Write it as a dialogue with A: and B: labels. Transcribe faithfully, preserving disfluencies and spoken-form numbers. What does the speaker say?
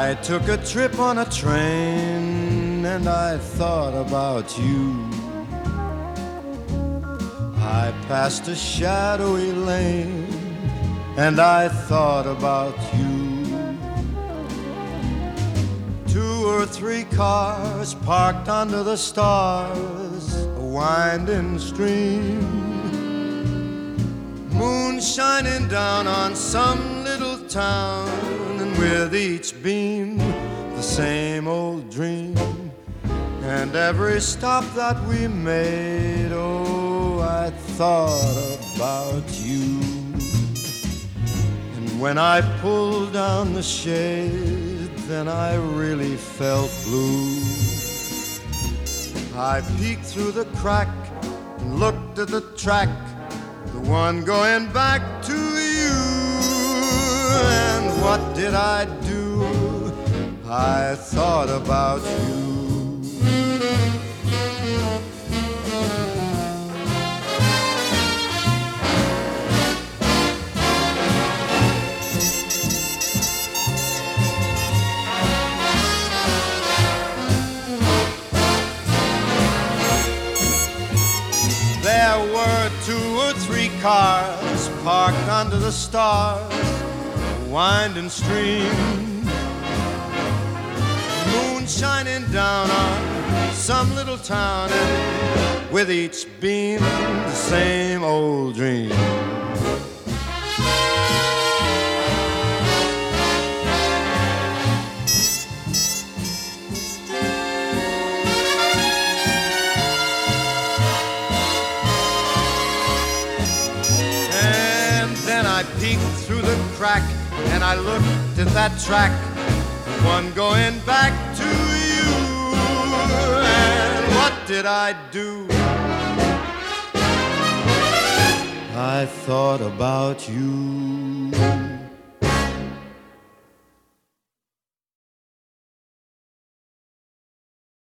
A: I took a trip on a train and I thought about you. I passed a shadowy lane and I thought about you. Two or three cars parked under the stars, a winding stream, moon shining down on some little town, and with each beam the same old dream. And every stop that we made, oh, I thought about you. And when I pulled down the shade, then I really felt blue. I peeked through the crack and looked at the track, the one going back to you. And what did I do? I thought about you. There were two or three cars parked under the stars, a winding stream, moon shining down on some little town, and with each beam the same old dream. I peeked through the crack and I looked at that track, the one going back to you. And what did I do? I thought about you.